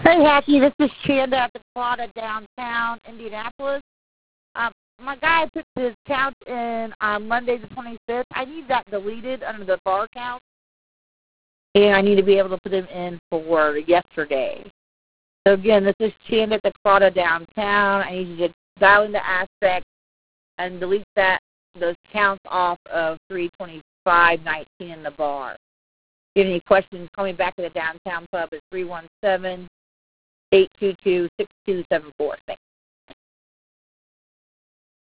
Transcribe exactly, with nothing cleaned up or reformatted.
Hey, Hacky, this is Chanda at the Quad downtown Indianapolis. Um, my guy put his count in on Monday the twenty-fifth. I need that deleted under the bar count, and I need to be able to put him in for yesterday. So, again, this is Chanda at the Quad downtown. I need you to dial into Aspect and delete that those counts off of three twenty-five nineteen in the bar. If you have any questions, call me back at the downtown pub at three one seven, eight two two, six two seven four. Thanks.